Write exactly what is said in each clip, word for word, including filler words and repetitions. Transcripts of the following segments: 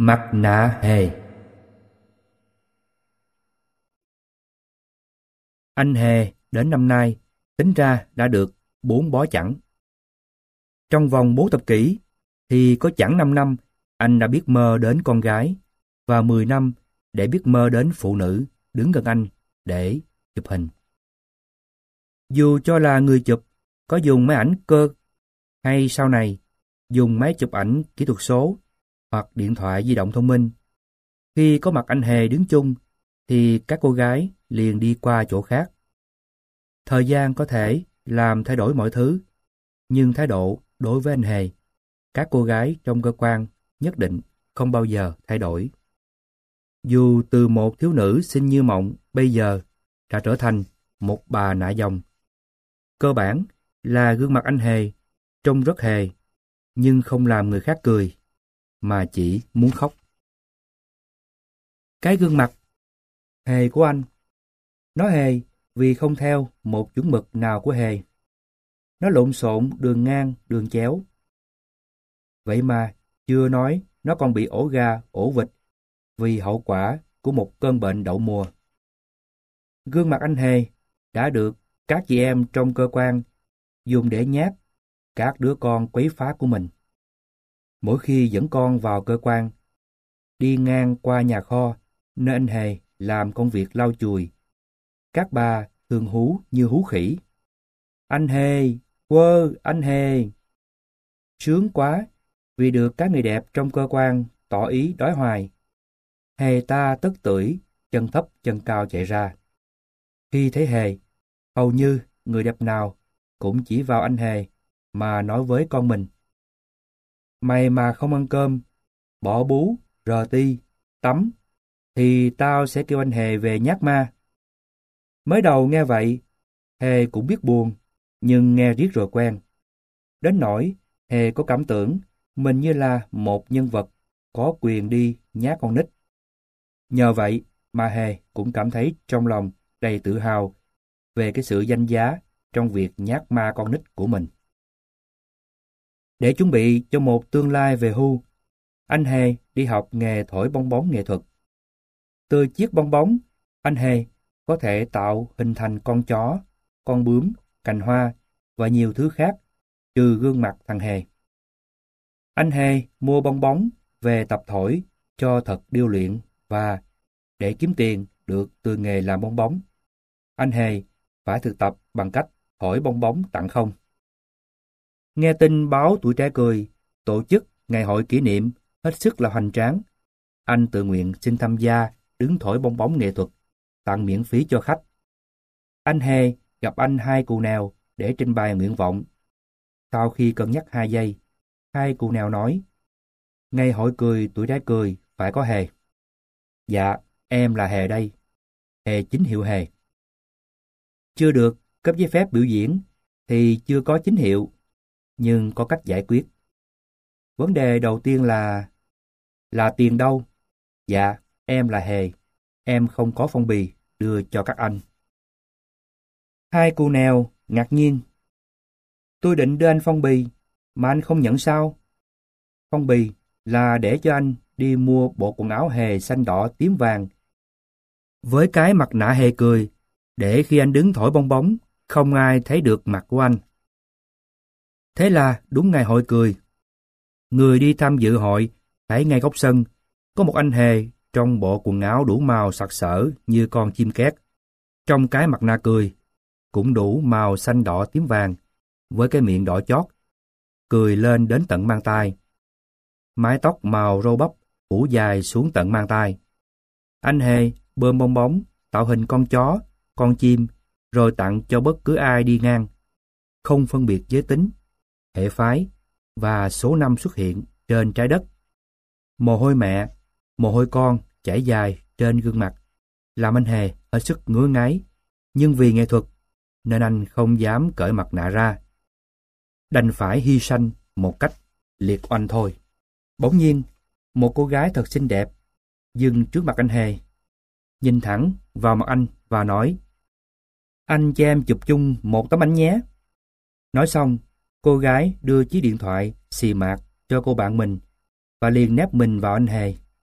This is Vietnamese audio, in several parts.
Mặt nạ hề. Anh Hề đến năm nay tính ra đã được bốn bó chẵn. Trong vòng bốn thập kỷ thì có chẵn năm năm anh đã biết mơ đến con gái và mười năm để biết mơ đến phụ nữ đứng gần anh để chụp hình. Dù cho là người chụp có dùng máy ảnh cơ hay sau này dùng máy chụp ảnh kỹ thuật số hoặc điện thoại di động thông minh, khi có mặt anh Hề đứng chung thì các cô gái liền đi qua chỗ khác. Thời gian có thể làm thay đổi mọi thứ, nhưng thái độ đối với anh Hề, các cô gái trong cơ quan nhất định không bao giờ thay đổi. Dù từ một thiếu nữ xinh như mộng bây giờ đã trở thành một bà nạ dòng. Cơ bản là gương mặt anh Hề trông rất hề, nhưng không làm người khác cười, mà chỉ muốn khóc. Cái gương mặt hề của anh, nó hề vì không theo một chuẩn mực nào của hề. Nó lộn xộn đường ngang, đường chéo. Vậy mà chưa nói nó còn bị ổ gà, ổ vịt vì hậu quả của một cơn bệnh đậu mùa. Gương mặt anh Hề đã được các chị em trong cơ quan dùng để nhát các đứa con quấy phá của mình. Mỗi khi dẫn con vào cơ quan, đi ngang qua nhà kho nơi anh Hề làm công việc lau chùi, các bà thường hú như hú khỉ. Anh Hề, quơ, anh Hề. Sướng quá vì được các người đẹp trong cơ quan tỏ ý đói hoài. Hề ta tức tưởi, chân thấp chân cao chạy ra. Khi thấy Hề, hầu như người đẹp nào cũng chỉ vào anh Hề mà nói với con mình. Mày mà không ăn cơm, bỏ bú, rờ ti, tắm, thì tao sẽ kêu anh Hề về nhát ma. Mới đầu nghe vậy, Hề cũng biết buồn, nhưng nghe riết rồi quen. Đến nỗi Hề có cảm tưởng mình như là một nhân vật có quyền đi nhát con nít. Nhờ vậy mà Hề cũng cảm thấy trong lòng đầy tự hào về cái sự danh giá trong việc nhát ma con nít của mình. Để chuẩn bị cho một tương lai về hưu, anh Hề đi học nghề thổi bong bóng nghệ thuật. Từ chiếc bong bóng, anh Hề có thể tạo hình thành con chó, con bướm, cành hoa và nhiều thứ khác trừ gương mặt thằng Hề. Anh Hề mua bong bóng về tập thổi cho thật điêu luyện và để kiếm tiền được từ nghề làm bong bóng, anh Hề phải thực tập bằng cách thổi bong bóng tặng không. Nghe tin báo Tuổi Trẻ Cười tổ chức ngày hội kỷ niệm hết sức là hoành tráng, anh tự nguyện xin tham gia đứng thổi bong bóng nghệ thuật, tặng miễn phí cho khách. Anh Hề gặp anh Hai Cù Nèo để trình bày nguyện vọng. Sau khi cân nhắc hai giây, Hai Cù Nèo nói, ngày hội cười Tuổi Trẻ Cười phải có Hề. Dạ, em là Hề đây. Hề chính hiệu Hề. Chưa được cấp giấy phép biểu diễn thì chưa có chính hiệu, nhưng có cách giải quyết. Vấn đề đầu tiên là... Là tiền đâu? Dạ, em là Hề. Em không có phong bì đưa cho các anh. Hai Cù Nèo ngạc nhiên. Tôi định đưa anh phong bì, mà anh không nhận sao? Phong bì là để cho anh đi mua bộ quần áo Hề xanh đỏ tím vàng với cái mặt nạ Hề cười, để khi anh đứng thổi bong bóng, không ai thấy được mặt của anh. Thế là đúng ngày hội cười. Người đi tham dự hội thấy ngay góc sân có một anh Hề trong bộ quần áo đủ màu sặc sỡ như con chim két, trong cái mặt nạ cười cũng đủ màu xanh đỏ tím vàng, với cái miệng đỏ chót, cười lên đến tận mang tai. Mái tóc màu râu bắp phủ dài xuống tận mang tai. Anh Hề bơm bong bóng tạo hình con chó, con chim, rồi tặng cho bất cứ ai đi ngang, không phân biệt giới tính, hệ phái và số năm xuất hiện trên trái đất. Mồ hôi mẹ, mồ hôi con chảy dài trên gương mặt, làm anh Hề hết sức ngứa ngáy, nhưng vì nghệ thuật nên anh không dám cởi mặt nạ ra. Đành phải hy sanh một cách liệt oanh thôi. Bỗng nhiên, một cô gái thật xinh đẹp dừng trước mặt anh Hề, nhìn thẳng vào mặt anh và nói, anh cho em chụp chung một tấm ảnh nhé. Nói xong, cô gái đưa chiếc điện thoại xì mạt cho cô bạn mình và liền nép mình vào anh Hề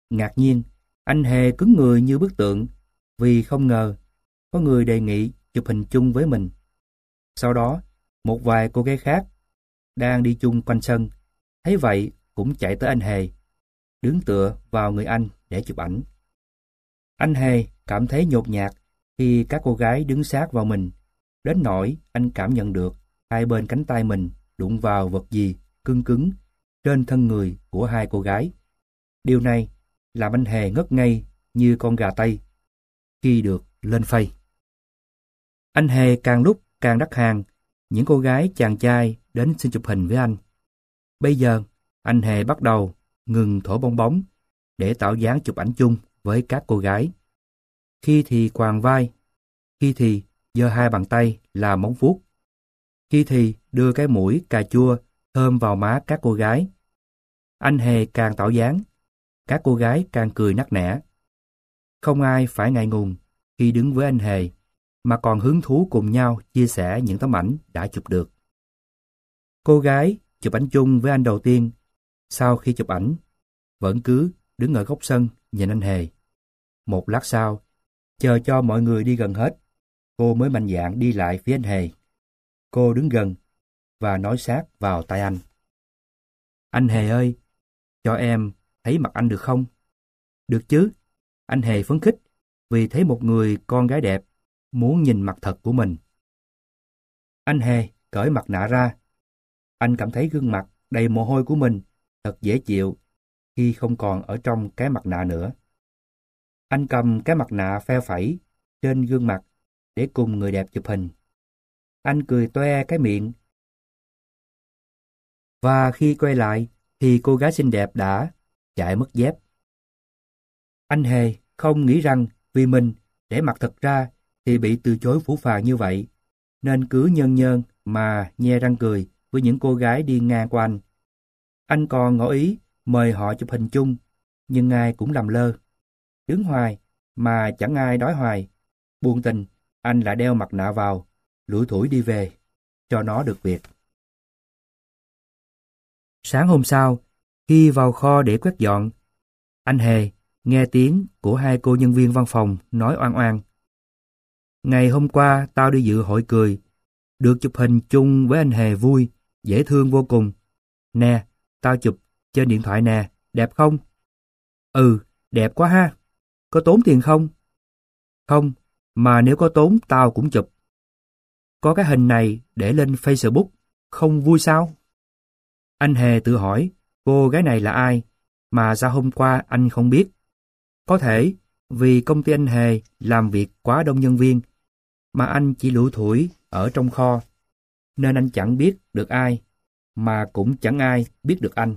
Ngạc nhiên, anh Hề cứng người như bức tượng vì không ngờ có người đề nghị chụp hình chung với mình. Sau đó, một vài cô gái khác đang đi chung quanh sân, thấy vậy cũng chạy tới anh Hề, đứng tựa vào người anh để chụp ảnh. Anh Hề cảm thấy nhột nhạt khi các cô gái đứng sát vào mình, đến nỗi anh cảm nhận được hai bên cánh tay mình đụng vào vật gì cứng cứng trên thân người của hai cô gái. Điều này làm anh Hề ngất ngây như con gà Tây khi được lên phây. Anh Hề càng lúc càng đắc hàng những cô gái chàng trai đến xin chụp hình với anh. Bây giờ, anh Hề bắt đầu ngừng thổi bong bóng để tạo dáng chụp ảnh chung với các cô gái. Khi thì quàng vai, khi thì giơ hai bàn tay làm móng vuốt, khi thì đưa cái mũi cà chua thơm vào má các cô gái. Anh Hề càng tạo dáng, các cô gái càng cười nắc nẻ. Không ai phải ngại ngùng khi đứng với anh Hề, mà còn hứng thú cùng nhau chia sẻ những tấm ảnh đã chụp được. Cô gái chụp ảnh chung với anh đầu tiên, sau khi chụp ảnh, vẫn cứ đứng ở góc sân nhìn anh Hề. Một lát sau, chờ cho mọi người đi gần hết, cô mới mạnh dạn đi lại phía anh Hề. Cô đứng gần và nói sát vào tai anh. Anh Hề ơi, cho em thấy mặt anh được không? Được chứ, anh Hề phấn khích vì thấy một người con gái đẹp muốn nhìn mặt thật của mình. Anh Hề cởi mặt nạ ra. Anh cảm thấy gương mặt đầy mồ hôi của mình thật dễ chịu khi không còn ở trong cái mặt nạ nữa. Anh cầm cái mặt nạ phe phẩy trên gương mặt để cùng người đẹp chụp hình. Anh cười toe cái miệng. Và khi quay lại thì cô gái xinh đẹp đã chạy mất dép. Anh Hề không nghĩ rằng vì mình để mặt thật ra thì bị từ chối phũ phàng như vậy, nên cứ nhơn nhơn mà nhe răng cười với những cô gái đi ngang qua anh. Anh còn ngỏ ý mời họ chụp hình chung, nhưng ai cũng làm lơ. Đứng hoài mà chẳng ai đói hoài. Buồn tình, anh lại đeo mặt nạ vào, lủi thủi đi về, cho nó được việc. Sáng hôm sau, khi vào kho để quét dọn, anh Hề nghe tiếng của hai cô nhân viên văn phòng nói oan oan. Ngày hôm qua tao đi dự hội cười, được chụp hình chung với anh Hề vui, dễ thương vô cùng. Nè, tao chụp trên điện thoại nè, đẹp không? Ừ, đẹp quá ha. Có tốn tiền không? Không, mà nếu có tốn tao cũng chụp. Có cái hình này để lên Facebook, không vui sao? Anh Hề tự hỏi cô gái này là ai, mà sao hôm qua anh không biết. Có thể vì công ty anh Hề làm việc quá đông nhân viên, mà anh chỉ lủi thủi ở trong kho, nên anh chẳng biết được ai, mà cũng chẳng ai biết được anh.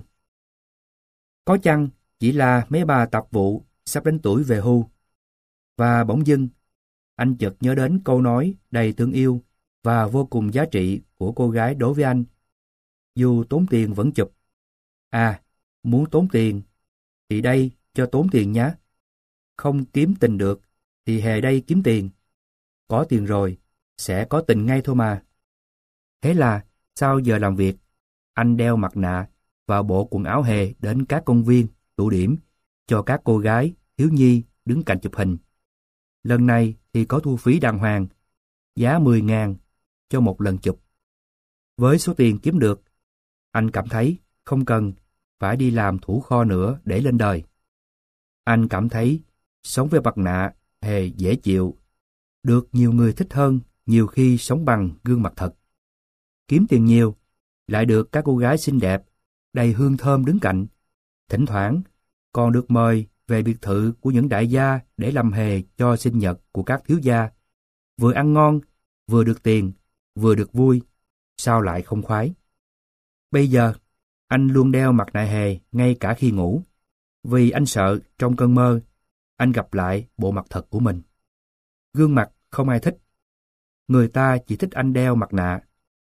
Có chăng chỉ là mấy bà tạp vụ sắp đến tuổi về hưu. Và bỗng dưng, anh chợt nhớ đến câu nói đầy thương yêu và vô cùng giá trị của cô gái đối với anh. Dù tốn tiền vẫn chụp. À, muốn tốn tiền, thì đây cho tốn tiền nhé. Không kiếm tình được, thì Hề đây kiếm tiền. Có tiền rồi, sẽ có tình ngay thôi mà. Thế là, sau giờ làm việc, anh đeo mặt nạ và bộ quần áo Hề đến các công viên, tụ điểm, cho các cô gái, thiếu nhi đứng cạnh chụp hình. Lần này thì có thu phí đàng hoàng, giá mười ngàn cho một lần chụp. Với số tiền kiếm được, anh cảm thấy không cần phải đi làm thủ kho nữa để lên đời. Anh cảm thấy sống với mặt nạ Hề dễ chịu, được nhiều người thích hơn nhiều khi sống bằng gương mặt thật. Kiếm tiền nhiều, lại được các cô gái xinh đẹp, đầy hương thơm đứng cạnh. Thỉnh thoảng còn được mời về biệt thự của những đại gia để làm Hề cho sinh nhật của các thiếu gia. Vừa ăn ngon, vừa được tiền, vừa được vui, sao lại không khoái. Bây giờ, anh luôn đeo mặt nạ Hề ngay cả khi ngủ, vì anh sợ trong cơn mơ, anh gặp lại bộ mặt thật của mình. Gương mặt không ai thích, người ta chỉ thích anh đeo mặt nạ,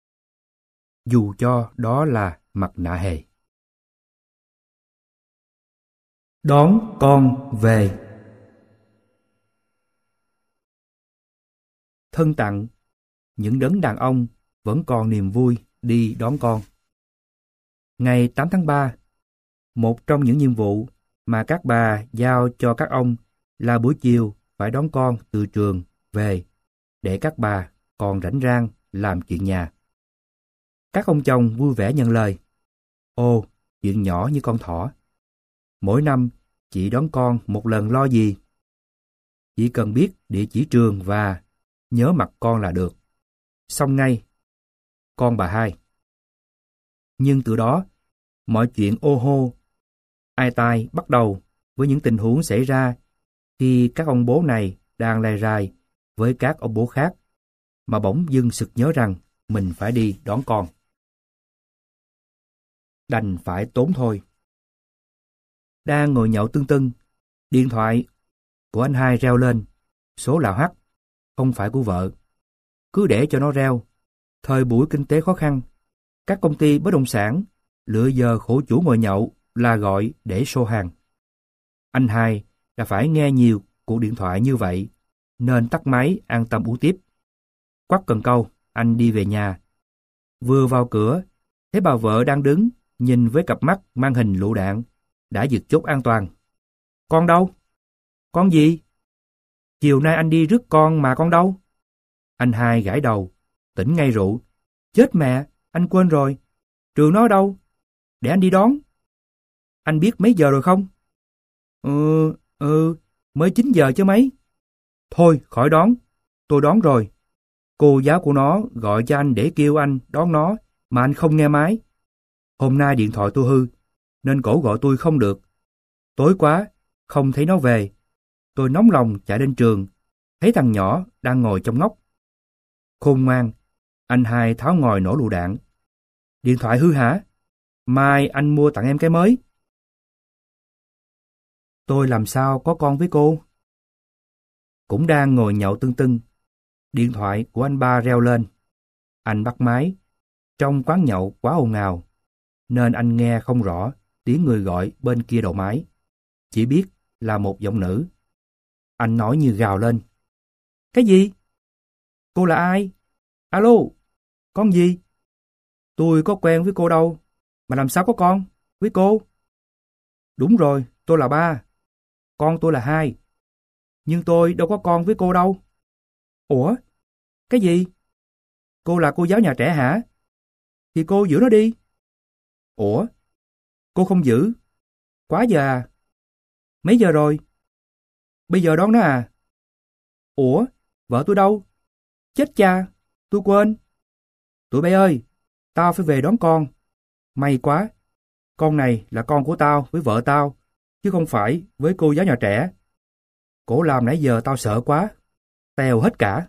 dù cho đó là mặt nạ Hề. Đón con về. Thân tặng, những đấng đàn ông vẫn còn niềm vui đi đón con. Ngày tám tháng ba, một trong những nhiệm vụ mà các bà giao cho các ông là buổi chiều phải đón con từ trường về để các bà còn rảnh rang làm chuyện nhà. Các ông chồng vui vẻ nhận lời. Ồ, chuyện nhỏ như con thỏ. Mỗi năm chị đón con một lần lo gì? Chỉ cần biết địa chỉ trường và nhớ mặt con là được. Xong ngay. Con bà hai. Nhưng từ đó, mọi chuyện ô hô, ai tai bắt đầu với những tình huống xảy ra khi các ông bố này đang lai rai với các ông bố khác, mà bỗng dưng sực nhớ rằng mình phải đi đón con. Đành phải tốn thôi. Đang ngồi nhậu tưng tưng, điện thoại của anh hai reo lên, số là H, không phải của vợ. Cứ để cho nó reo. Thời buổi kinh tế khó khăn, các công ty bất động sản lựa giờ khổ chủ ngồi nhậu là gọi để show hàng. Anh hai đã phải nghe nhiều cuộc điện thoại như vậy, nên tắt máy an tâm uống tiếp. Quắt cần câu, anh đi về nhà. Vừa vào cửa, thấy bà vợ đang đứng, nhìn với cặp mắt mang hình lựu đạn, đã giật chốt an toàn. Con đâu? Con gì? Chiều nay anh đi rước con mà con đâu? Anh hai gãi đầu, tỉnh ngay rượu. Chết mẹ, anh quên rồi. Trường nó ở đâu? Để anh đi đón. Anh biết mấy giờ rồi không? Ừ, ừ, mới chín giờ chứ mấy. Thôi, khỏi đón. Tôi đón rồi. Cô giáo của nó gọi cho anh để kêu anh đón nó, mà anh không nghe máy. Hôm nay điện thoại tôi hư, nên cổ gọi tôi không được. Tối quá, không thấy nó về. Tôi nóng lòng chạy lên trường, thấy thằng nhỏ đang ngồi trong ngóc. Khôn ngoan, anh hai tháo ngòi nổ lựu đạn. Điện thoại hư hả? Mai anh mua tặng em cái mới. Tôi làm sao có con với cô? Cũng đang ngồi nhậu tưng tưng, điện thoại của anh ba reo lên. Anh bắt máy. Trong quán nhậu quá ồn ào, nên anh nghe không rõ tiếng người gọi bên kia đầu máy. Chỉ biết là một giọng nữ. Anh nói như gào lên. Cái gì? Cô là ai? Alo, con gì? Tôi có quen với cô đâu, mà làm sao có con với cô? Đúng rồi, tôi là ba. Con tôi là hai. Nhưng tôi đâu có con với cô đâu. Ủa? Cái gì? Cô là cô giáo nhà trẻ hả? Thì cô giữ nó đi. Ủa? Cô không giữ? Quá giờ à? Mấy giờ rồi? Bây giờ đón nó à? Ủa? Vợ tôi đâu? Chết cha, tôi quên. Tụi bay ơi, tao phải về đón con. May quá, con này là con của tao với vợ tao, chứ không phải với cô giáo nhà trẻ. Cổ làm nãy giờ tao sợ quá, tèo hết cả.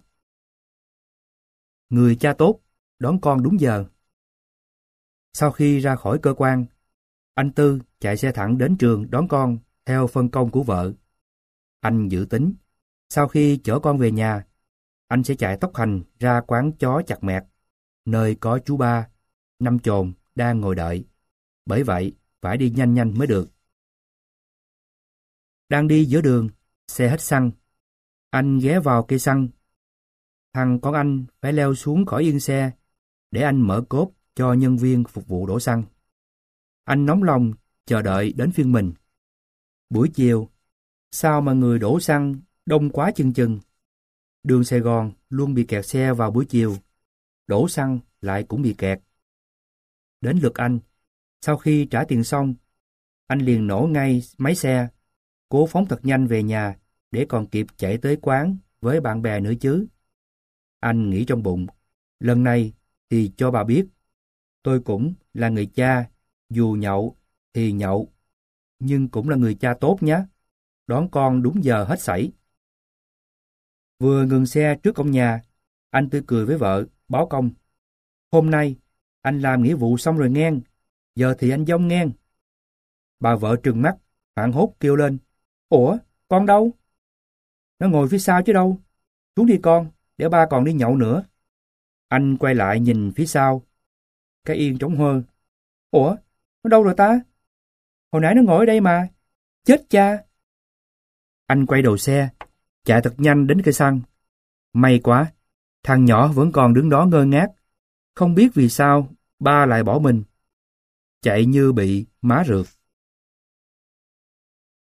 Người cha tốt, đón con đúng giờ. Sau khi ra khỏi cơ quan, anh Tư chạy xe thẳng đến trường đón con theo phân công của vợ. Anh dự tính, sau khi chở con về nhà, anh sẽ chạy tốc hành ra quán chó chặt mẹt, nơi có chú ba, năm chồn đang ngồi đợi. Bởi vậy, phải đi nhanh nhanh mới được. Đang đi giữa đường, xe hết xăng. Anh ghé vào cây xăng. Thằng con anh phải leo xuống khỏi yên xe để anh mở cốp cho nhân viên phục vụ đổ xăng. Anh nóng lòng chờ đợi đến phiên mình. Buổi chiều, sao mà người đổ xăng đông quá chừng chừng. Đường Sài Gòn luôn bị kẹt xe vào buổi chiều, đổ xăng lại cũng bị kẹt. Đến lượt anh, sau khi trả tiền xong, anh liền nổ ngay máy xe, cố phóng thật nhanh về nhà để còn kịp chạy tới quán với bạn bè nữa chứ. Anh nghĩ trong bụng, lần này thì cho bà biết, tôi cũng là người cha, dù nhậu thì nhậu, nhưng cũng là người cha tốt nhé, đón con đúng giờ hết sảy. Vừa ngừng xe trước cổng nhà, anh tươi cười với vợ, báo công. Hôm nay, anh làm nghĩa vụ xong rồi ngang, giờ thì anh dông ngang. Bà vợ trừng mắt, hoảng hốt kêu lên. Ủa, con đâu? Nó ngồi phía sau chứ đâu. Xuống đi con, để ba còn đi nhậu nữa. Anh quay lại nhìn phía sau. Cái yên trống hơ. Ủa, nó đâu rồi ta? Hồi nãy nó ngồi ở đây mà. Chết cha. Anh quay đầu xe, chạy thật nhanh đến cây xăng. May quá, thằng nhỏ vẫn còn đứng đó ngơ ngác. Không biết vì sao ba lại bỏ mình. Chạy như bị má rượt.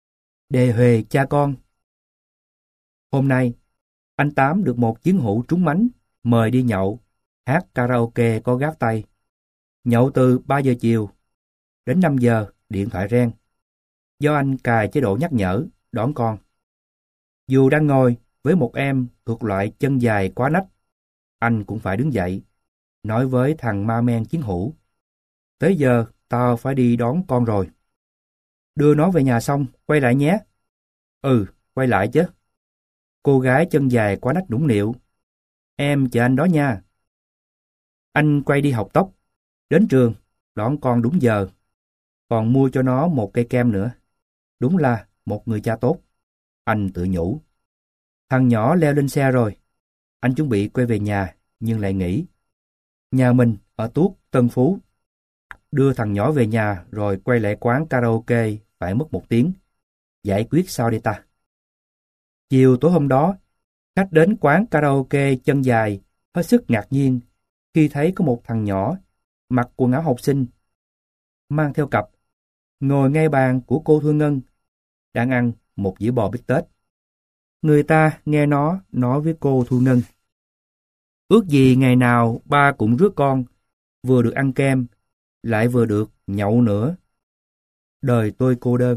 Đề huề cha con. Hôm nay, anh Tám được một chiến hữu trúng mánh, mời đi nhậu, hát karaoke có gác tay. Nhậu từ ba giờ chiều, đến năm giờ điện thoại reng. Do anh cài chế độ nhắc nhở, đón con. Dù đang ngồi với một em thuộc loại chân dài quá nách, anh cũng phải đứng dậy, nói với thằng ma men chiến hữu. Tới giờ, tao phải đi đón con rồi. Đưa nó về nhà xong, quay lại nhé. Ừ, quay lại chứ. Cô gái chân dài quá nách nũng nịu. Em chờ anh đó nha. Anh quay đi học tóc. Đến trường, đón con đúng giờ. Còn mua cho nó một cây kem nữa. Đúng là một người cha tốt. Anh tự nhủ. Thằng nhỏ leo lên xe rồi. Anh chuẩn bị quay về nhà, nhưng lại nghĩ. Nhà mình ở Tuốt, Tân Phú. Đưa thằng nhỏ về nhà rồi quay lại quán karaoke phải mất một tiếng. Giải quyết sao đây ta? Chiều tối hôm đó, khách đến quán karaoke chân dài, hết sức ngạc nhiên khi thấy có một thằng nhỏ mặc quần áo học sinh, mang theo cặp, ngồi ngay bàn của cô Thu Ngân, đang ăn một dĩa bò bít tết. Người ta nghe nó nói với cô Thu Ngân. Ước gì ngày nào ba cũng rước con, vừa được ăn kem, lại vừa được nhậu nữa. Đời tôi cô đơn.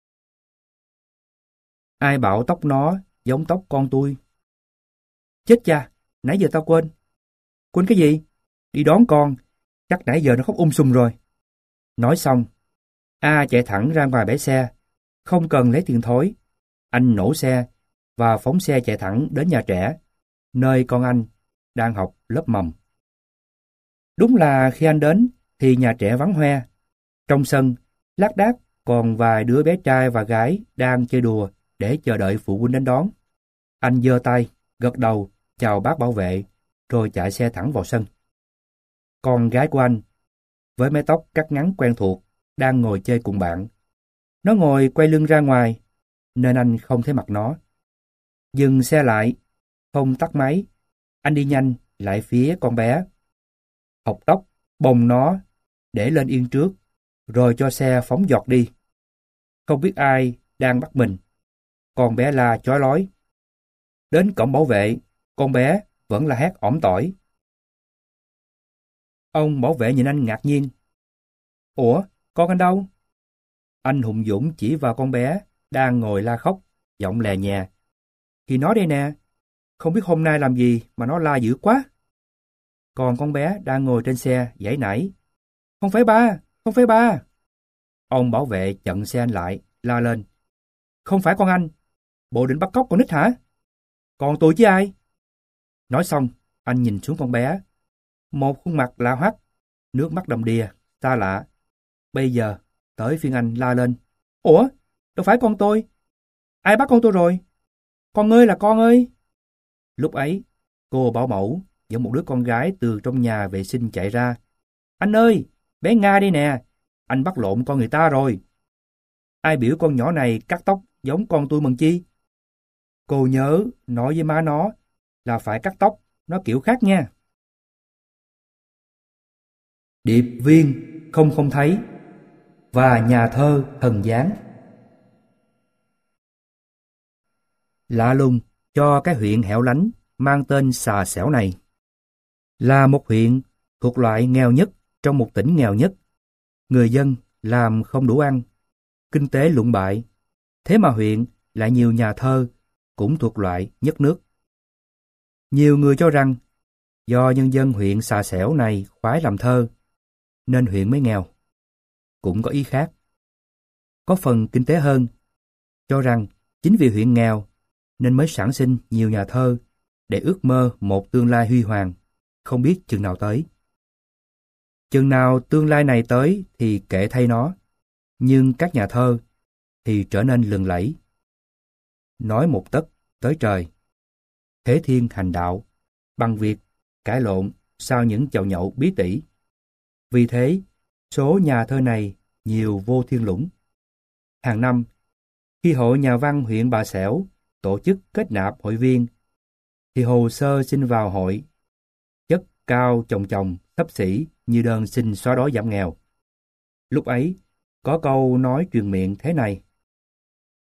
Ai bảo tóc nó giống tóc con tôi? Chết cha, nãy giờ tao quên. Quên cái gì? Đi đón con, chắc nãy giờ nó khóc um sùm rồi. Nói xong, A chạy thẳng ra ngoài bãi xe, không cần lấy tiền thối. Anh nổ xe và phóng xe chạy thẳng đến nhà trẻ, nơi con anh đang học lớp mầm. Đúng là khi anh đến thì nhà trẻ vắng hoe. Trong sân, lác đác còn vài đứa bé trai và gái đang chơi đùa để chờ đợi phụ huynh đến đón. Anh giơ tay, gật đầu, chào bác bảo vệ, rồi chạy xe thẳng vào sân. Con gái của anh, với mái tóc cắt ngắn quen thuộc, đang ngồi chơi cùng bạn. Nó ngồi quay lưng ra ngoài, nên anh không thấy mặt nó. Dừng xe lại, không tắt máy, anh đi nhanh lại phía con bé. Học tóc, bồng nó, để lên yên trước, rồi cho xe phóng giọt đi. Không biết ai đang bắt mình. Con bé la chói lói. Đến cổng bảo vệ, con bé vẫn là hét ỏm tỏi. Ông bảo vệ nhìn anh ngạc nhiên. Ủa, con anh đâu? Anh hùng dũng chỉ vào con bé đang ngồi la khóc, giọng lè nhè. Thì nó đây nè, không biết hôm nay làm gì mà nó la dữ quá. Còn con bé đang ngồi trên xe giãy nảy. Không phải ba, không phải ba. Ông bảo vệ chặn xe anh lại, la lên. Không phải con anh, bộ định bắt cóc con nít hả? Còn tôi chứ ai? Nói xong, anh nhìn xuống con bé. Một khuôn mặt lạ hoắc, nước mắt đầm đìa, xa lạ. Bây giờ, tới phiên anh la lên. Ủa, đâu phải con tôi. Ai bắt con tôi rồi? Con ơi là con ơi. Lúc ấy, cô bảo mẫu dẫn một đứa con gái từ trong nhà vệ sinh chạy ra. Anh ơi, bé Nga đây nè, anh bắt lộn con người ta rồi. Ai biểu con nhỏ này cắt tóc giống con tôi mần chi? Cô nhớ nói với má nó là phải cắt tóc, nó kiểu khác nha. Điệp viên không không thấy và nhà thơ thần giáng. Lạ lùng cho cái huyện hẻo lánh mang tên Xà Xẻo này. Là một huyện thuộc loại nghèo nhất trong một tỉnh nghèo nhất. Người dân làm không đủ ăn, kinh tế lụng bại. Thế mà huyện lại nhiều nhà thơ cũng thuộc loại nhất nước. Nhiều người cho rằng do nhân dân huyện Xà Xẻo này khoái làm thơ, nên huyện mới nghèo. Cũng có ý khác. Có phần kinh tế hơn, cho rằng chính vì huyện nghèo nên mới sản sinh nhiều nhà thơ để ước mơ một tương lai huy hoàng, không biết chừng nào tới. Chừng nào tương lai này tới thì kệ thay nó, nhưng các nhà thơ thì trở nên lừng lẫy. Nói một tấc tới trời, thế thiên hành đạo, bằng việc cãi lộn sau những chầu nhậu bí tỉ. Vì thế, số nhà thơ này nhiều vô thiên lũng. Hàng năm, khi Hội Nhà văn huyện Bà Xẻo tổ chức kết nạp hội viên, thì hồ sơ xin vào hội chất cao chồng chồng xấp xỉ như đơn xin xóa đói giảm nghèo. Lúc ấy, có câu nói truyền miệng thế này.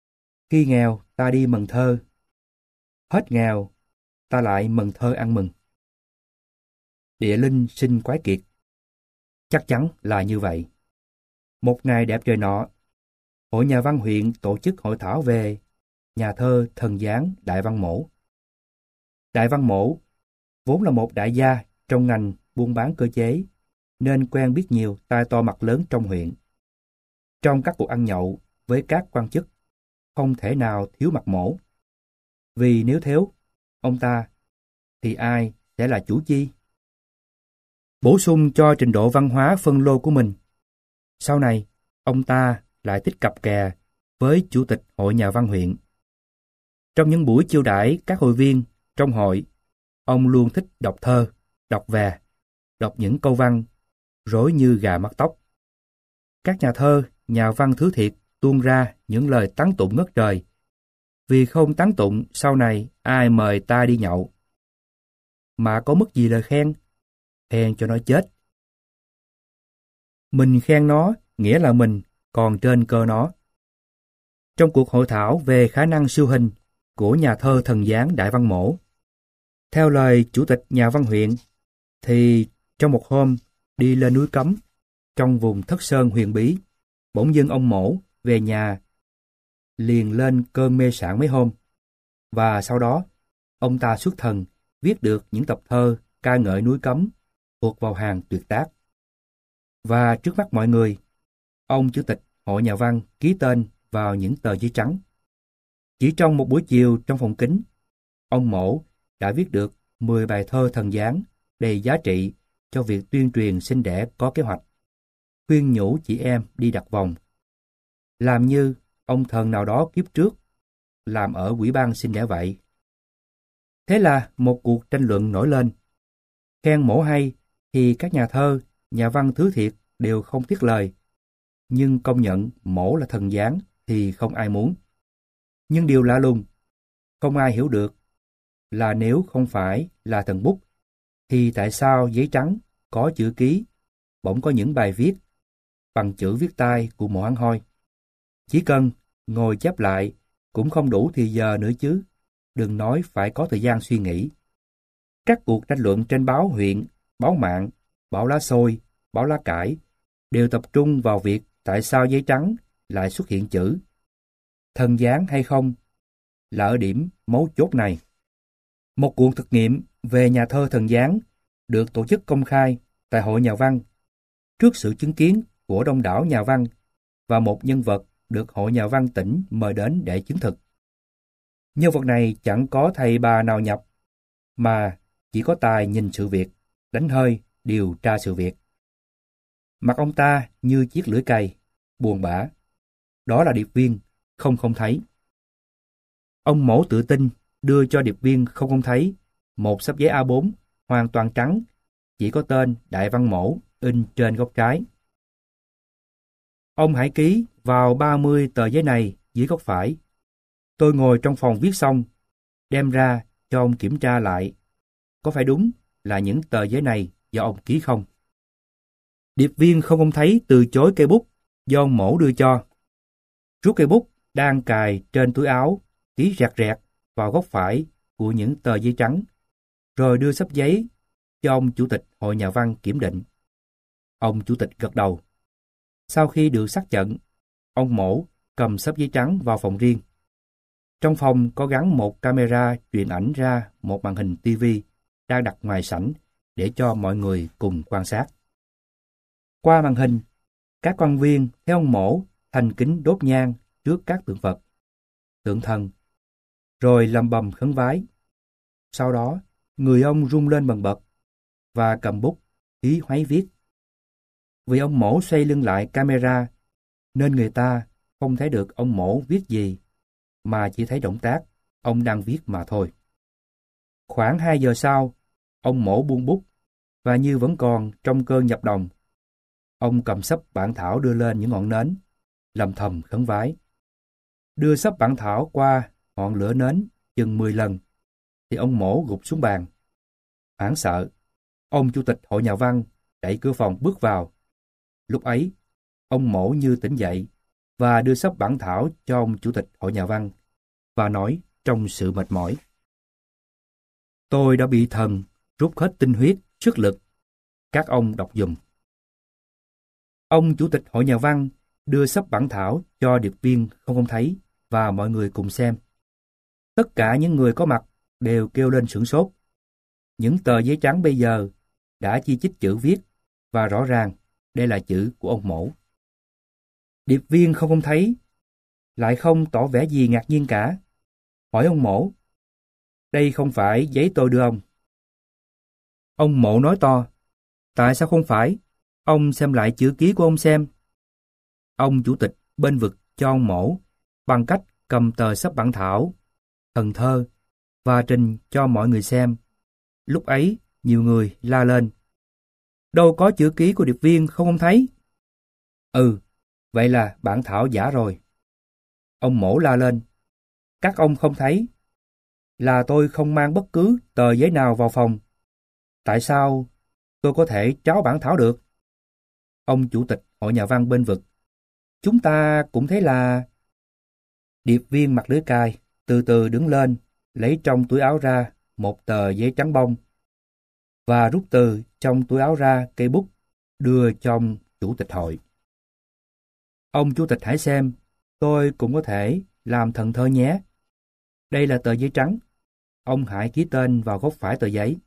Khi nghèo, ta đi mần thơ. Hết nghèo, ta lại mần thơ ăn mừng. Địa linh sinh quái kiệt. Chắc chắn là như vậy. Một ngày đẹp trời nọ, Hội Nhà văn huyện tổ chức hội thảo về nhà thơ thần gián Đại Văn Mỗ. Đại Văn Mỗ vốn là một đại gia trong ngành buôn bán cơ chế, nên quen biết nhiều tai to mặt lớn trong huyện. Trong các cuộc ăn nhậu với các quan chức, không thể nào thiếu mặt Mỗ. Vì nếu thiếu ông ta, thì ai sẽ là chủ chi? Bổ sung cho trình độ văn hóa phân lô của mình, sau này ông ta lại thích cặp kè với chủ tịch Hội Nhà văn huyện. Trong những buổi chiêu đãi các hội viên trong hội, ông luôn thích đọc thơ, đọc về, đọc những câu văn rối như gà mắc tóc. Các nhà thơ, nhà văn thứ thiệt tuôn ra những lời tán tụng ngất trời. Vì không tán tụng, sau này ai mời ta đi nhậu? Mà có mất gì lời khen? Khen cho nó chết. Mình khen nó, nghĩa là mình còn trên cơ nó. Trong cuộc hội thảo về khả năng siêu hình của nhà thơ thần gián Đại Văn Mỗ, theo lời chủ tịch nhà văn huyện, thì trong một hôm đi lên núi Cấm, trong vùng Thất Sơn huyền bí, bỗng dưng ông Mỗ về nhà liền lên cơn mê sảng mấy hôm, và sau đó ông ta xuất thần viết được những tập thơ ca ngợi núi Cấm thuộc vào hàng tuyệt tác. Và trước mắt mọi người, ông chủ tịch Hội Nhà văn ký tên vào những tờ giấy trắng. Chỉ trong một buổi chiều trong phòng kính, ông Mỗ đã viết được mười bài thơ thần gián đầy giá trị cho việc tuyên truyền sinh đẻ có kế hoạch, khuyên nhủ chị em đi đặt vòng, làm như ông thần nào đó kiếp trước làm ở ủy ban sinh đẻ vậy. Thế là một cuộc tranh luận nổi lên. Khen Mỗ hay thì các nhà thơ, nhà văn thứ thiệt đều không tiếc lời, nhưng công nhận Mỗ là thần gián thì không ai muốn. Nhưng điều lạ lùng, không ai hiểu được là nếu không phải là thần bút, thì tại sao giấy trắng có chữ ký bỗng có những bài viết bằng chữ viết tay của Mộ Hăng Hoi? Chỉ cần ngồi chép lại cũng không đủ thì giờ nữa chứ, đừng nói phải có thời gian suy nghĩ. Các cuộc tranh luận trên báo huyện, báo mạng, báo lá xôi, báo lá cải đều tập trung vào việc tại sao giấy trắng lại xuất hiện chữ thần gián hay không, là ở điểm mấu chốt này. Một cuộc thực nghiệm về nhà thơ thần gián được tổ chức công khai tại Hội Nhà văn trước sự chứng kiến của đông đảo nhà văn và một nhân vật được Hội Nhà văn tỉnh mời đến để chứng thực. Nhân vật này chẳng có thầy bà nào nhập, mà chỉ có tài nhìn sự việc, đánh hơi điều tra sự việc. Mặt ông ta như chiếc lưỡi cày, buồn bã. Đó là điệp viên không không thấy. Ông Mỗ tự tin đưa cho điệp viên không không thấy một xấp giấy A bốn hoàn toàn trắng, chỉ có tên Đại Văn Mỗ in trên góc trái. Ông hãy ký vào ba mươi tờ giấy này dưới góc phải. Tôi ngồi trong phòng viết xong, đem ra cho ông kiểm tra lại, có phải đúng là những tờ giấy này do ông ký không? Điệp viên không không thấy từ chối cây bút do ông Mỗ đưa cho. Rút cây bút đang cài trên túi áo, ký rẹt rẹt vào góc phải của những tờ giấy trắng, rồi đưa xấp giấy cho ông chủ tịch Hội Nhà văn kiểm định. Ông chủ tịch gật đầu. Sau khi được xác nhận, ông Mỗ cầm xấp giấy trắng vào phòng riêng. Trong phòng có gắn một camera truyền ảnh ra một màn hình ti vi đang đặt ngoài sảnh để cho mọi người cùng quan sát. Qua màn hình, các quan viên thấy ông Mỗ thành kính đốt nhang trước các tượng Phật, tượng thần, rồi lầm bầm khấn vái. Sau đó, người ông rung lên bần bật và cầm bút hí hoáy viết. Vì ông Mỗ xoay lưng lại camera, nên người ta không thấy được ông Mỗ viết gì, mà chỉ thấy động tác ông đang viết mà thôi. Khoảng hai giờ sau, ông Mỗ buông bút, và như vẫn còn trong cơn nhập đồng, ông cầm xấp bản thảo đưa lên những ngọn nến, lầm thầm khấn vái. Đưa xấp bản thảo qua ngọn lửa nến chừng mười lần, thì ông Mỗ gục xuống bàn. Hoảng sợ, ông chủ tịch Hội Nhà văn đẩy cửa phòng bước vào. Lúc ấy, ông Mỗ như tỉnh dậy, và đưa xấp bản thảo cho ông chủ tịch hội nhà văn và nói trong sự mệt mỏi: Tôi đã bị thần rút hết tinh huyết, sức lực. Các ông đọc giùm. Ông chủ tịch hội nhà văn đưa xấp bản thảo cho điệp viên không không thấy và mọi người cùng xem. Tất cả những người có mặt đều kêu lên sửng sốt. Những tờ giấy trắng bây giờ đã chi chít chữ viết và rõ ràng đây là chữ của ông Mổ. Điệp viên không không thấy lại không tỏ vẻ gì ngạc nhiên cả. Hỏi ông Mổ: Đây không phải giấy tôi đưa ông. Ông Mổ nói to: Tại sao không phải? Ông xem lại chữ ký của ông xem. Ông chủ tịch bênh vực cho ông Mổ bằng cách cầm tờ xấp bản thảo Thần Thơ và trình cho mọi người xem. Lúc ấy nhiều người la lên: Đâu có chữ ký của điệp viên không không thấy. Ừ, vậy là bản thảo giả rồi. Ông Mổ la lên: Các ông không thấy là tôi không mang bất cứ tờ giấy nào vào phòng. Tại sao tôi có thể tráo bản thảo được? Ông chủ tịch hội nhà văn bênh vực: Chúng ta cũng thấy là... Điệp viên mặt lưới cài từ từ đứng lên, lấy trong túi áo ra một tờ giấy trắng bông và rút từ trong túi áo ra cây bút đưa cho ông chủ tịch hội. Ông chủ tịch hãy xem, tôi cũng có thể làm thần thơ nhé. Đây là tờ giấy trắng. Ông hãy ký tên vào góc phải tờ giấy.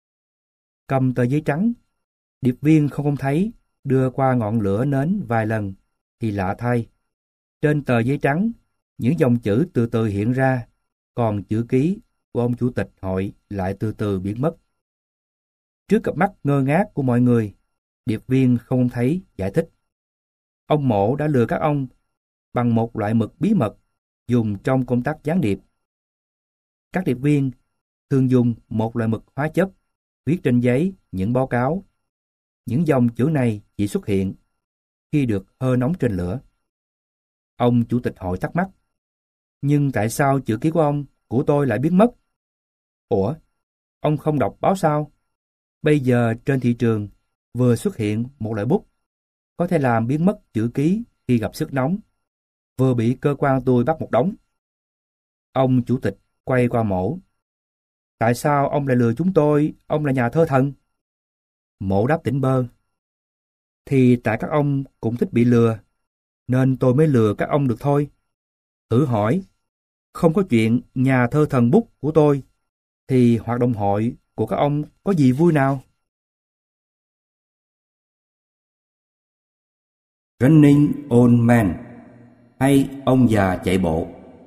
Cầm tờ giấy trắng, điệp viên không không thấy đưa qua ngọn lửa nến vài lần thì lạ thay. Trên tờ giấy trắng, những dòng chữ từ từ hiện ra, còn chữ ký của ông chủ tịch hội lại từ từ biến mất. Trước cặp mắt ngơ ngác của mọi người, điệp viên không thấy giải thích: Ông Mổ đã lừa các ông bằng một loại mực bí mật dùng trong công tác gián điệp. Các điệp viên thường dùng một loại mực hóa chất viết trên giấy những báo cáo. Những dòng chữ này chỉ xuất hiện khi được hơ nóng trên lửa. Ông chủ tịch hội thắc mắc: Nhưng tại sao chữ ký của ông, của tôi lại biến mất? Ủa, ông không đọc báo sao? Bây giờ trên thị trường vừa xuất hiện một loại bút có thể làm biến mất chữ ký khi gặp sức nóng, vừa bị cơ quan tôi bắt một đống. Ông chủ tịch quay qua Mổ: Tại sao ông lại lừa chúng tôi? Ông là nhà thơ thần. Mổ đáp tỉnh bơ: Thì tại các ông cũng thích bị lừa, nên tôi mới lừa các ông được thôi. Thử hỏi, không có chuyện nhà thơ thần bút của tôi, thì hoạt động hội của các ông có gì vui nào? Running Old Man, hay ông già chạy bộ.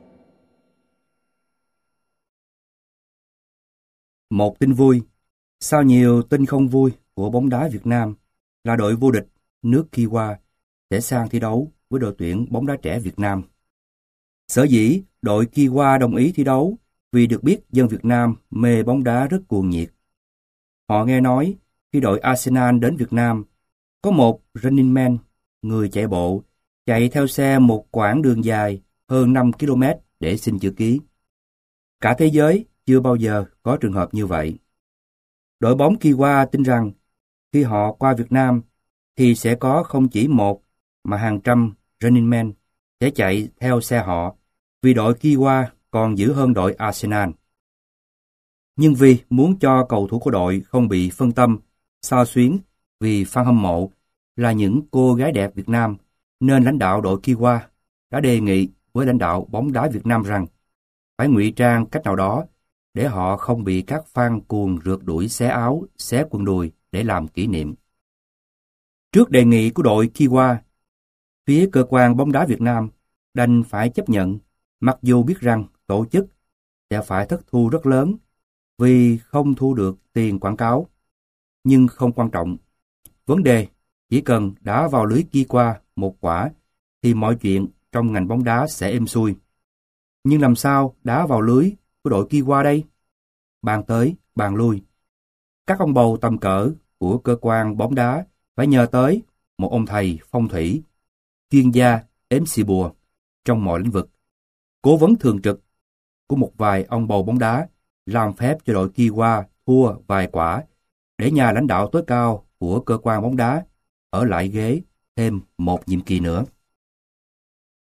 Một tin vui, sau nhiều tin không vui của bóng đá Việt Nam, là đội vô địch nước Kiwa sẽ sang thi đấu với đội tuyển bóng đá trẻ Việt Nam. Sở dĩ đội Kiwa đồng ý thi đấu vì được biết dân Việt Nam mê bóng đá rất cuồng nhiệt. Họ nghe nói khi đội Arsenal đến Việt Nam, có một running man, người chạy bộ, chạy theo xe một quãng đường dài hơn năm ki lô mét để xin chữ ký. Cả thế giới chưa bao giờ có trường hợp như vậy. Đội bóng Kiwa tin rằng khi họ qua Việt Nam thì sẽ có không chỉ một mà hàng trăm running man sẽ chạy theo xe họ, vì đội Kiwa còn dữ hơn đội Arsenal. Nhưng vì muốn cho cầu thủ của đội không bị phân tâm, xao xuyến vì fan hâm mộ là những cô gái đẹp Việt Nam, nên lãnh đạo đội Kiwa đã đề nghị với lãnh đạo bóng đá Việt Nam rằng phải ngụy trang cách nào đó để họ không bị các fan cuồng rượt đuổi xé áo, xé quần đùi để làm kỷ niệm. Trước đề nghị của đội Kiwa, phía cơ quan bóng đá Việt Nam đành phải chấp nhận, mặc dù biết rằng tổ chức sẽ phải thất thu rất lớn vì không thu được tiền quảng cáo. Nhưng không quan trọng. Vấn đề chỉ cần đá vào lưới Kiwa một quả thì mọi chuyện trong ngành bóng đá sẽ êm xuôi. Nhưng làm sao đá vào lưới của đội Kiwa đây? Bàn tới, bàn lui. Các ông bầu tầm cỡ của cơ quan bóng đá phải nhờ tới một ông thầy phong thủy, chuyên gia ếm xì bùa trong mọi lĩnh vực, cố vấn thường trực của một vài ông bầu bóng đá làm phép cho đội Kiwa thua vài quả để nhà lãnh đạo tối cao của cơ quan bóng đá ở lại ghế thêm một nhiệm kỳ nữa.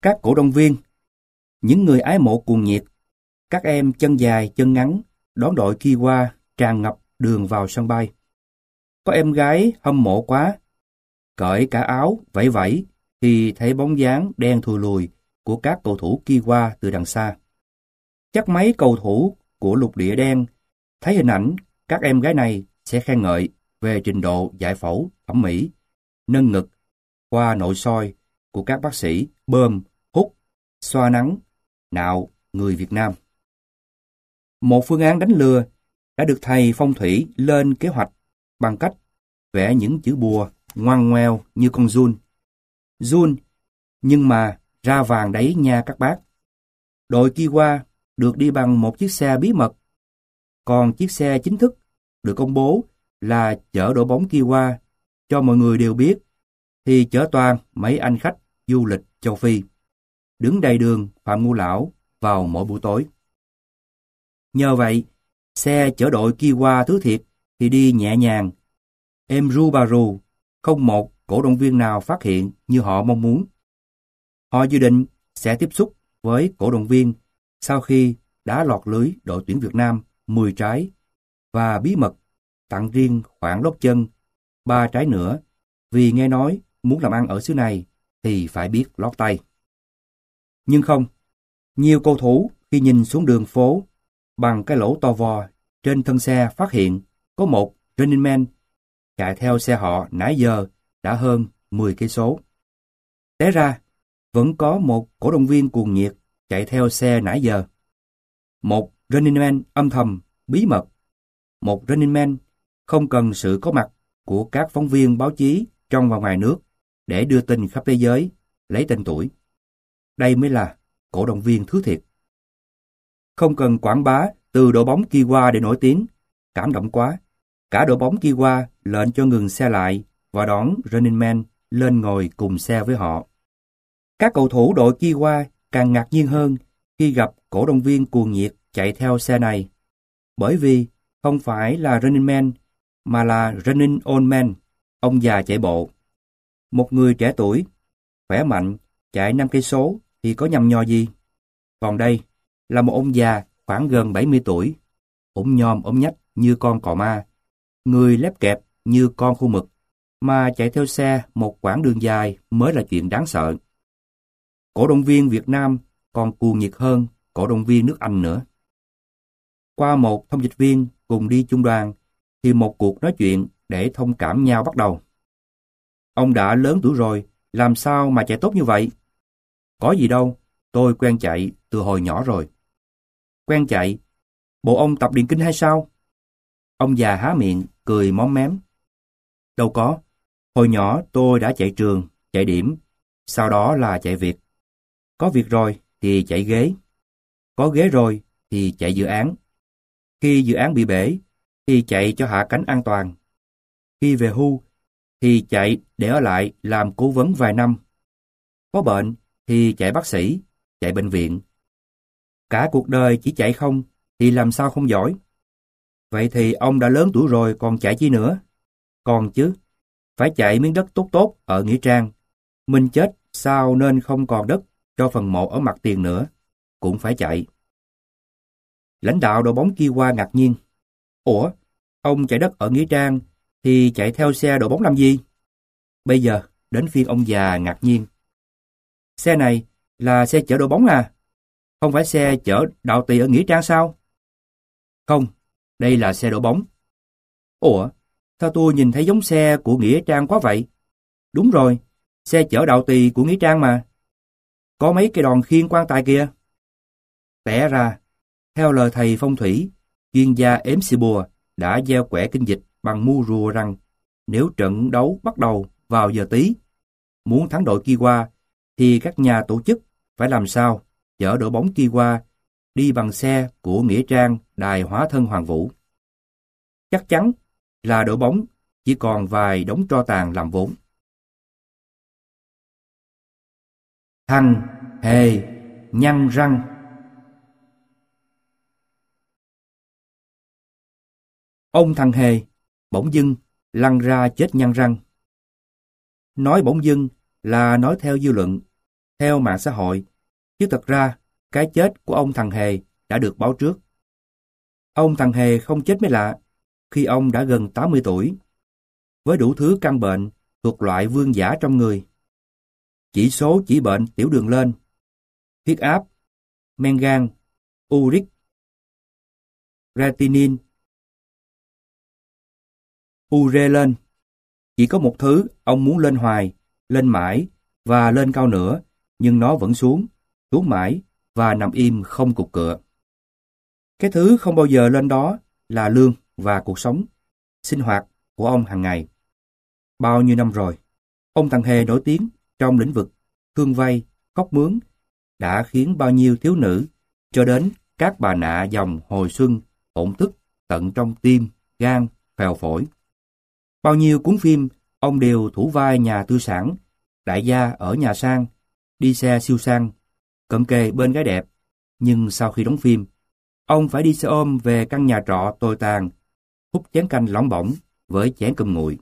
các cổ động viên, những người ái mộ cuồng nhiệt, các em chân dài chân ngắn đón đội Kiowa tràn ngập đường vào sân bay. Có em gái hâm mộ quá, cởi cả áo vẫy vẫy thì thấy bóng dáng đen thùi lùi của các cầu thủ Kiowa từ đằng xa. Chắc mấy cầu thủ của lục địa đen thấy hình ảnh các em gái này sẽ khen ngợi về trình độ giải phẫu thẩm mỹ, nâng ngực, qua nội soi của các bác sĩ bơm, hút, xoa nắng, nạo người Việt Nam. Một phương án đánh lừa đã được thầy phong thủy lên kế hoạch bằng cách vẽ những chữ bùa ngoằn ngoèo như con giun. Giun, nhưng mà ra vàng đấy nha các bác. Đội Kiowa được đi bằng một chiếc xe bí mật, còn chiếc xe chính thức được công bố là chở đội bóng Kiowa cho mọi người đều biết, thì chở toàn mấy anh khách du lịch châu Phi, đứng đầy đường Phạm Ngũ Lão vào mỗi buổi tối. Nhờ vậy, xe chở đội Kiowa thứ thiệt thì đi nhẹ nhàng, êm ru bà ru, không một cổ động viên nào phát hiện như họ mong muốn. Họ dự định sẽ tiếp xúc với cổ động viên sau khi đã lọt lưới đội tuyển Việt Nam mười trái và bí mật tặng riêng khoảng lót chân ba trái nữa, vì nghe nói muốn làm ăn ở xứ này thì phải biết lót tay. Nhưng không, nhiều cầu thủ khi nhìn xuống đường phố bằng cái lỗ to vò trên thân xe phát hiện có một running man chạy theo xe họ nãy giờ đã hơn mười cây số. Té ra, vẫn có một cổ động viên cuồng nhiệt chạy theo xe nãy giờ. Một running man âm thầm, bí mật. Một running man không cần sự có mặt của các phóng viên báo chí trong và ngoài nước để đưa tin khắp thế giới, lấy tên tuổi. Đây mới là cổ động viên thứ thiệt. Không cần quảng bá từ đội bóng Kiowa để nổi tiếng, cảm động quá. Cả đội bóng Kiowa lệnh cho ngừng xe lại và đón running man lên ngồi cùng xe với họ. Các cầu thủ đội Kiowa càng ngạc nhiên hơn khi gặp cổ động viên cuồng nhiệt chạy theo xe này, bởi vì không phải là running man mà là running old man, ông già chạy bộ. Một người trẻ tuổi, khỏe mạnh, chạy năm cây số thì có nhầm nhò gì. Còn đây là một ông già khoảng gần bảy mươi tuổi, ốm nhom ốm nhách như con cò ma, người lép kẹp như con khô mực, mà chạy theo xe một quãng đường dài mới là chuyện đáng sợ. Cổ động viên Việt Nam còn cuồng nhiệt hơn cổ động viên nước Anh nữa. Qua một thông dịch viên cùng đi chung đoàn, thì một cuộc nói chuyện để thông cảm nhau bắt đầu. Ông đã lớn tuổi rồi, làm sao mà chạy tốt như vậy? Có gì đâu, tôi quen chạy từ hồi nhỏ rồi. Quen chạy? Bộ ông tập điền kinh hay sao? Ông già há miệng, cười móm mém. Đâu có, hồi nhỏ tôi đã chạy trường, chạy điểm, sau đó là chạy việc. Có việc rồi thì chạy ghế. Có ghế rồi thì chạy dự án. Khi dự án bị bể thì chạy cho hạ cánh an toàn. Khi về hưu thì chạy để ở lại làm cố vấn vài năm. Có bệnh thì chạy bác sĩ, chạy bệnh viện. Cả cuộc đời chỉ chạy không thì làm sao không giỏi. Vậy thì ông đã lớn tuổi rồi còn chạy chi nữa? Còn chứ, phải chạy miếng đất tốt tốt ở Nghĩa Trang. Mình chết sao nên không còn đất cho phần mộ ở Mặt Tiền nữa. Cũng phải chạy. Lãnh đạo đội bóng Kiowa ngạc nhiên. Ủa, ông chạy đất ở Nghĩa Trang thì chạy theo xe đội bóng làm gì? Bây giờ đến phiên ông già ngạc nhiên. Xe này là xe chở đội bóng à? Không phải xe chở đạo tỳ ở Nghĩa Trang sao? Không, đây là xe đội bóng. Ủa, sao tôi nhìn thấy giống xe của Nghĩa Trang quá vậy? Đúng rồi, xe chở đạo tỳ của Nghĩa Trang mà. Có mấy cây đòn khiêng quan tài kìa. Té ra, theo lời thầy phong thủy, chuyên gia ếm xì bùa đã gieo quẻ kinh dịch bằng mu rùa rằng nếu trận đấu bắt đầu vào giờ tí, muốn thắng đội Kiowa thì các nhà tổ chức phải làm sao chở đội bóng Kiowa đi bằng xe của Nghĩa Trang Đài Hóa Thân Hoàng Vũ. Chắc chắn là đội bóng chỉ còn vài đống tro tàn làm vốn. Thằng Hề nhăn răng. Ông thằng Hề bỗng dưng lăn ra chết nhăn răng. Nói bỗng dưng là nói theo dư luận, theo mạng xã hội, chứ thật ra cái chết của ông thằng Hề đã được báo trước. Ông thằng Hề không chết mới lạ, khi ông đã gần tám mươi tuổi, với đủ thứ căn bệnh thuộc loại vương giả trong người. Chỉ số chỉ bệnh tiểu đường lên, huyết áp, men gan, uric, creatinine, ure lên. Chỉ có một thứ ông muốn lên hoài, lên mãi và lên cao nữa, nhưng nó vẫn xuống, xuống mãi và nằm im không cục cựa. Cái thứ không bao giờ lên đó là lương và cuộc sống, sinh hoạt của ông hàng ngày. Bao nhiêu năm rồi, ông thằng Hề nổi tiếng trong lĩnh vực thương vay, khóc mướn, đã khiến bao nhiêu thiếu nữ, cho đến các bà nạ dòng hồi xuân, hỗn thức tận trong tim, gan, phèo phổi. Bao nhiêu cuốn phim, ông đều thủ vai nhà tư sản, đại gia ở nhà sang, đi xe siêu sang, cận kề bên gái đẹp. Nhưng sau khi đóng phim, ông phải đi xe ôm về căn nhà trọ tồi tàn, hút chén canh lỏng bỏng với chén cơm nguội.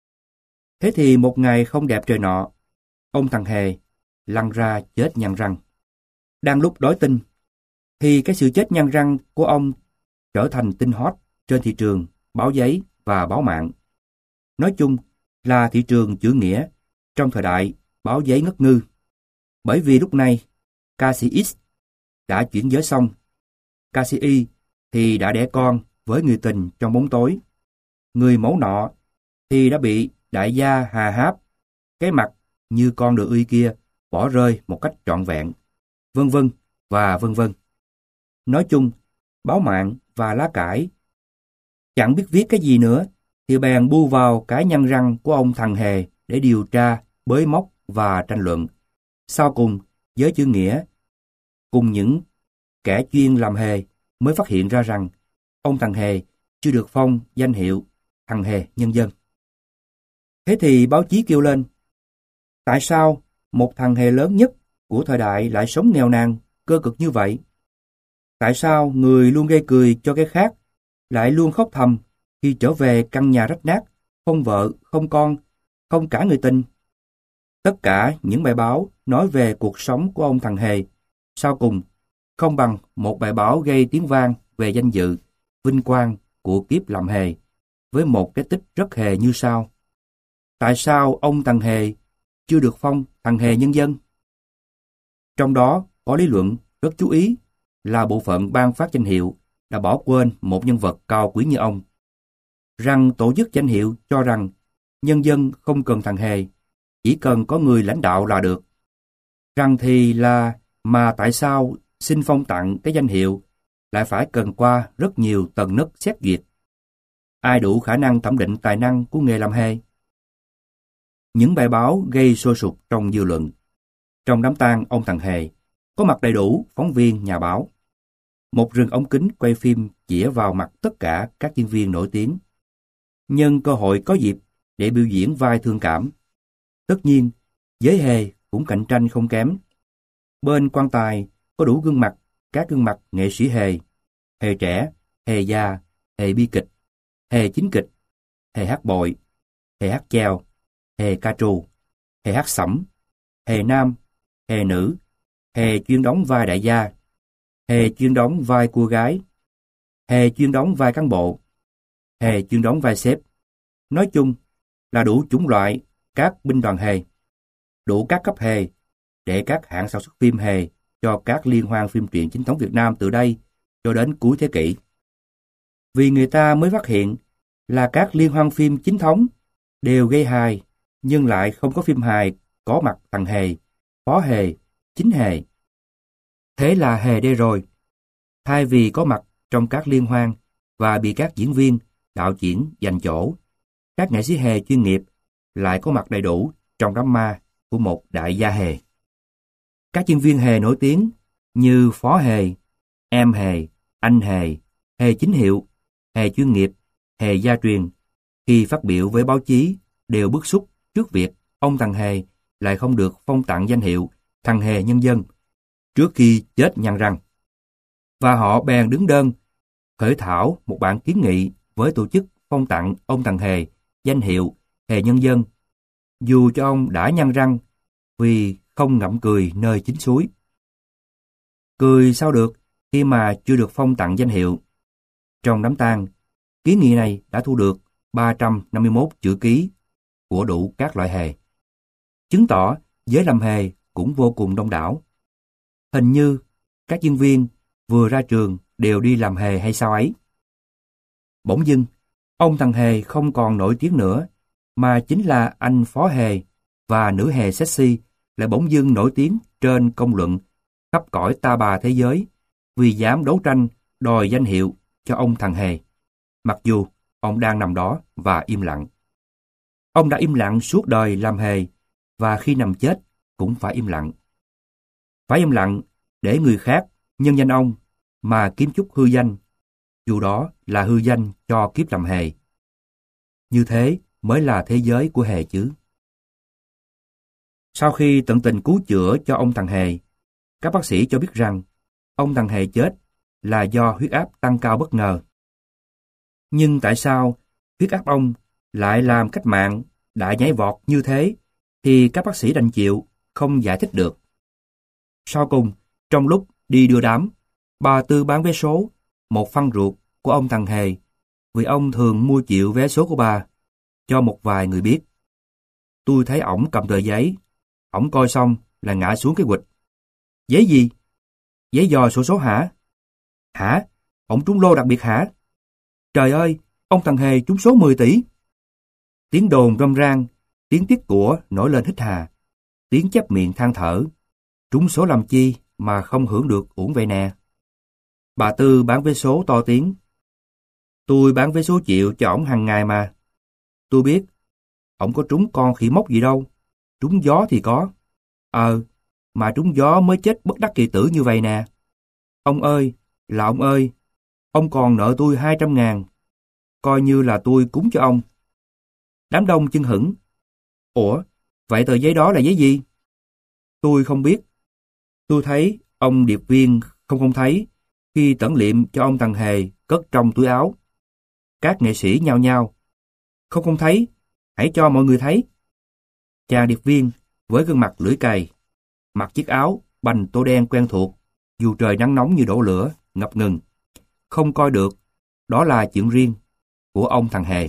Thế thì một ngày không đẹp trời nọ, ông thằng Hề lăn ra chết nhăn răng. Đang lúc đói tinh, thì cái sự chết nhăn răng của ông trở thành tin hot trên thị trường báo giấy và báo mạng. Nói chung là thị trường chữ nghĩa trong thời đại báo giấy ngất ngư. Bởi vì lúc này, ca sĩ X đã chuyển giới xong, ca sĩ Y thì đã đẻ con với người tình trong bóng tối. Người mẫu nọ thì đã bị đại gia hà háp, cái mặt như con đựa uy kia bỏ rơi một cách trọn vẹn, vân vân và vân vân. Nói chung, báo mạng và lá cải chẳng biết viết cái gì nữa, thì bèn bu vào cái nhăn răng của ông thằng Hề để điều tra, bới móc và tranh luận. Sau cùng, giới chữ nghĩa cùng những kẻ chuyên làm hề mới phát hiện ra rằng ông thằng Hề chưa được phong danh hiệu thằng Hề nhân dân. Thế thì báo chí kêu lên, tại sao một thằng Hề lớn nhất của thời đại lại sống nghèo nàn, cơ cực như vậy? Tại sao người luôn gây cười cho cái khác lại luôn khóc thầm khi trở về căn nhà rách nát, không vợ, không con, không cả người tình? Tất cả những bài báo nói về cuộc sống của ông thằng Hề, sau cùng không bằng một bài báo gây tiếng vang về danh dự, vinh quang của kiếp làm hề, với một cái tích rất hề như sau. Tại sao ông thằng Hề chưa được phong thằng Hề nhân dân? Trong đó có lý luận rất chú ý là bộ phận ban phát danh hiệu đã bỏ quên một nhân vật cao quý như ông. Rằng tổ chức danh hiệu cho rằng nhân dân không cần thằng Hề, chỉ cần có người lãnh đạo là được. Rằng thì là mà tại sao xin phong tặng cái danh hiệu lại phải cần qua rất nhiều tầng nấc xét duyệt? Ai đủ khả năng thẩm định tài năng của nghề làm hề? Những bài báo gây sôi sục trong dư luận. Trong đám tang ông thằng Hề, có mặt đầy đủ phóng viên, nhà báo. Một rừng ống kính quay phim chĩa vào mặt tất cả các diễn viên nổi tiếng. Nhân cơ hội có dịp để biểu diễn vai thương cảm. Tất nhiên, giới hề cũng cạnh tranh không kém. Bên quan tài có đủ gương mặt, các gương mặt nghệ sĩ hề, hề trẻ, hề già, hề bi kịch, hề chính kịch, hề hát bội, hề hát chèo, hề ca trù, hề hát sẩm, hề nam, hề nữ, hề chuyên đóng vai đại gia, hề chuyên đóng vai cua gái, hề chuyên đóng vai cán bộ, hề chuyên đóng vai sếp. Nói chung là đủ chủng loại các binh đoàn hề, đủ các cấp hề để các hãng sản xuất phim hề cho các liên hoan phim truyện chính thống Việt Nam từ đây cho đến cuối thế kỷ. Vì người ta mới phát hiện là các liên hoan phim chính thống đều gây hài, nhưng lại không có phim hài có mặt thằng Hề, phó hề, chính hề. Thế là hề đây rồi. Thay vì có mặt trong các liên hoan và bị các diễn viên, đạo diễn giành chỗ, các nghệ sĩ hề chuyên nghiệp lại có mặt đầy đủ trong đám ma của một đại gia hề. Các diễn viên hề nổi tiếng như phó hề, em hề, anh hề, hề chính hiệu, hề chuyên nghiệp, hề gia truyền, khi phát biểu với báo chí đều bức xúc trước việc ông thằng Hề lại không được phong tặng danh hiệu thằng Hề nhân dân trước khi chết nhăn răng. Và họ bèn đứng đơn khởi thảo một bản kiến nghị với tổ chức phong tặng ông thằng Hề danh hiệu Hề nhân dân, dù cho ông đã nhăn răng, vì không ngậm cười nơi chính suối. Cười sao được khi mà chưa được phong tặng danh hiệu. Trong đám tang, kiến nghị này đã thu được ba trăm năm mươi mốt chữ ký của đủ các loại hề, chứng tỏ giới làm hề cũng vô cùng đông đảo. Hình như các diễn viên vừa ra trường đều đi làm hề hay sao ấy. Bỗng dưng, ông thằng hề không còn nổi tiếng nữa, mà chính là anh phó hề và nữ hề sexy lại bỗng dưng nổi tiếng trên công luận khắp cõi ta bà thế giới vì dám đấu tranh đòi danh hiệu cho ông thằng hề, mặc dù ông đang nằm đó và im lặng. Ông đã im lặng suốt đời làm hề, và khi nằm chết cũng phải im lặng. Phải im lặng để người khác nhân danh ông mà kiếm chút hư danh, dù đó là hư danh cho kiếp làm hề. Như thế mới là thế giới của hề chứ. Sau khi tận tình cứu chữa cho ông thằng hề, các bác sĩ cho biết rằng ông thằng hề chết là do huyết áp tăng cao bất ngờ. Nhưng tại sao huyết áp ông lại làm cách mạng đại nhảy vọt như thế thì các bác sĩ đành chịu, không giải thích được. Sau cùng, trong lúc đi đưa đám, bà Tư bán vé số, một phân ruột của ông thằng hề, vì ông thường mua chịu vé số của bà, cho một vài người biết. Tôi thấy ổng cầm tờ giấy, ổng coi xong là ngã xuống cái quịch. Giấy gì? Giấy dò sổ số hả? Hả? Ổng trúng lô đặc biệt hả? Trời ơi, ông thằng hề trúng số mười tỷ. Tiếng đồn râm ran, tiếng tiếc của nổi lên hít hà, tiếng chép miệng than thở. Trúng số làm chi mà không hưởng được uổng vậy nè. Bà Tư bán vé số to tiếng. Tôi bán vé số chịu cho ổng hàng ngày mà. Tôi biết, ổng có trúng con khỉ mốc gì đâu. Trúng gió thì có. Ờ, mà trúng gió mới chết bất đắc kỳ tử như vậy nè. Ông ơi, là ông ơi, ông còn nợ tôi hai trăm ngàn. Coi như là tôi cúng cho ông. Đám đông chưng hửng. Ủa, vậy tờ giấy đó là giấy gì? Tôi không biết. Tôi thấy ông điệp viên không không thấy khi tẩn liệm cho ông thằng hề cất trong túi áo. Các nghệ sĩ nhao nhao. Không không thấy, hãy cho mọi người thấy. Chàng điệp viên với gương mặt lưỡi cày, mặc chiếc áo bành tô đen quen thuộc, dù trời nắng nóng như đổ lửa, ngập ngừng. Không coi được, đó là chuyện riêng của ông thằng hề.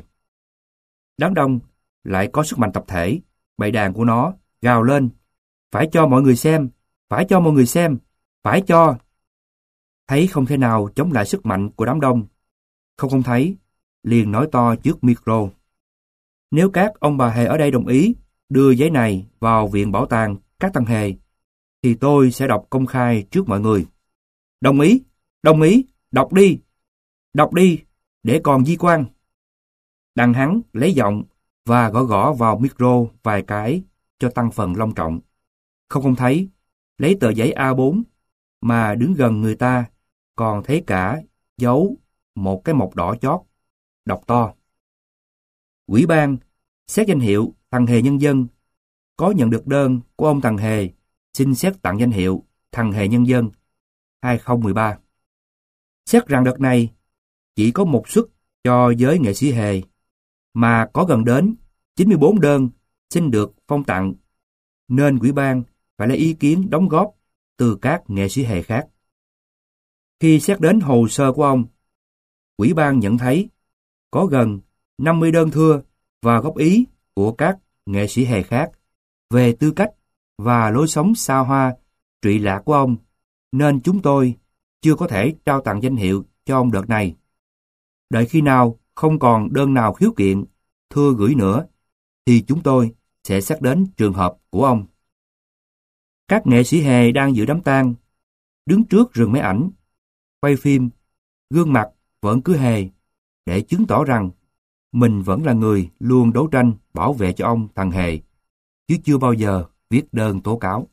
Đám đông lại có sức mạnh tập thể, bầy đàn của nó gào lên. Phải cho mọi người xem, phải cho mọi người xem, phải cho. Thấy không thể nào chống lại sức mạnh của đám đông. Không không thấy, liền nói to trước micro. Nếu các ông bà hề ở đây đồng ý đưa giấy này vào viện bảo tàng các thằng hề, thì tôi sẽ đọc công khai trước mọi người. Đồng ý, đồng ý, đọc đi, đọc đi, để còn di quan. Đằng hắn lấy giọng và gõ gõ vào micro vài cái cho tăng phần long trọng. Không không thấy, lấy tờ giấy A bốn mà đứng gần người ta còn thấy cả dấu một cái mộc đỏ chót, đọc to. Ủy ban xét danh hiệu thằng hề nhân dân có nhận được đơn của ông thằng hề xin xét tặng danh hiệu thằng hề nhân dân hai không một ba. Xét rằng đợt này chỉ có một suất cho giới nghệ sĩ hề, mà có gần đến chín mươi bốn đơn xin được phong tặng, nên ủy ban phải lấy ý kiến đóng góp từ các nghệ sĩ hề khác. Khi xét đến hồ sơ của ông, ủy ban nhận thấy có gần năm mươi đơn thưa và góp ý của các nghệ sĩ hề khác về tư cách và lối sống xa hoa, trụy lạc của ông, nên chúng tôi chưa có thể trao tặng danh hiệu cho ông đợt này. Đợi khi nào không còn đơn nào khiếu kiện, thưa gửi nữa, thì chúng tôi sẽ xét đến trường hợp của ông. Các nghệ sĩ hề đang dự đám tang, đứng trước rừng máy ảnh, quay phim, gương mặt vẫn cứ hề, để chứng tỏ rằng mình vẫn là người luôn đấu tranh bảo vệ cho ông thằng hề, chứ chưa bao giờ viết đơn tố cáo.